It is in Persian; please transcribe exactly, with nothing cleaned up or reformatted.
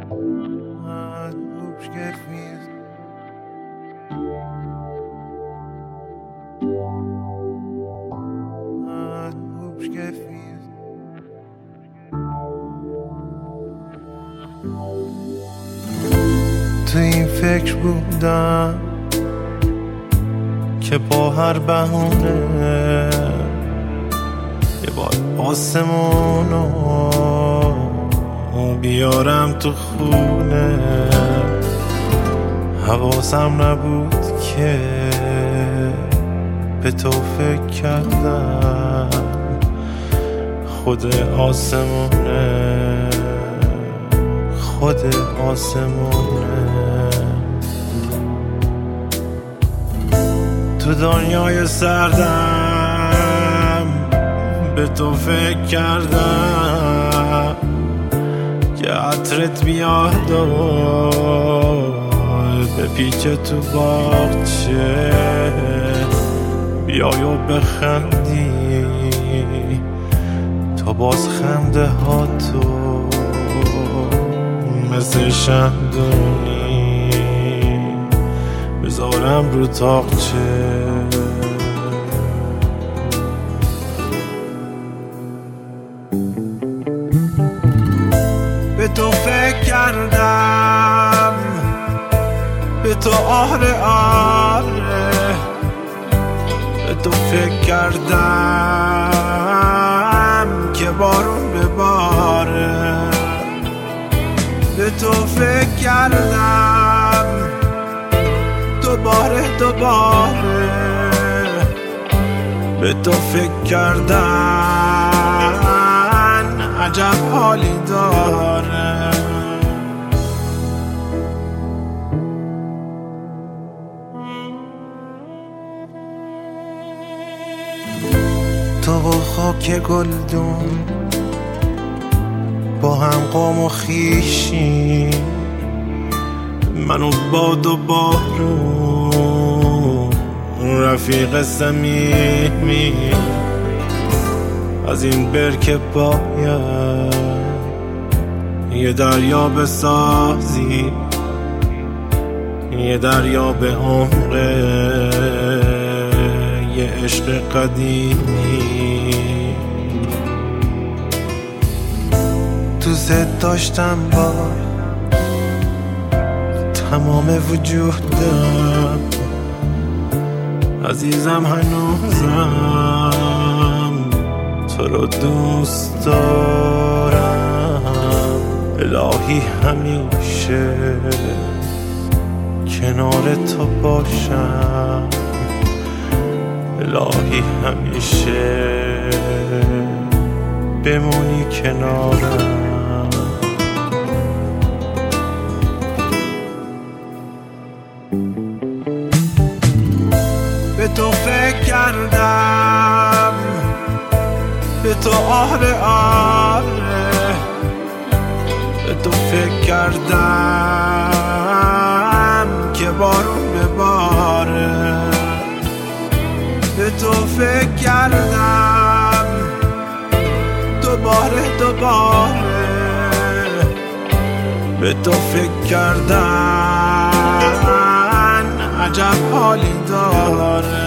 تو این فکر بودم که با هر بهونه یه بار آسمونو بیارم تو خونه. حواسم نبود که به تو فکر کردم خود آسمونه، خود آسمونه. تو دنیای سردم به تو فکر کردم که عطرت بیاد و به پیچ تو باغچه بیای و بخندی تا باز خنده ها تو مثل شمدونی بذارم رو تاقچه. به تو فکر کردم، به تو آره آره، به تو فکر کردم که بارون بباره. به تو فکر کردم دوباره دوباره، به تو فکر کردن عجب حالی داره. تو و خاک گلدون با هم قوم و خیشی، منو باد و بارون رفیق صمیمی. از این برکه باید یه دریا بسازی، یه دریا به عمقه یه عشق قدیمی. دوست داشتم با تمام وجودم، عزیزم هنوزم تو رو دوست دارم. الهی همیشه کنار تو باشم، الهی همیشه بمونی کنارم. به تو فکر کردم، به تو آره آره، به تو فکر کردم که بارون بباره. به تو فکر کردم دوباره دوباره، به تو فکر کردن عجب حالی داره.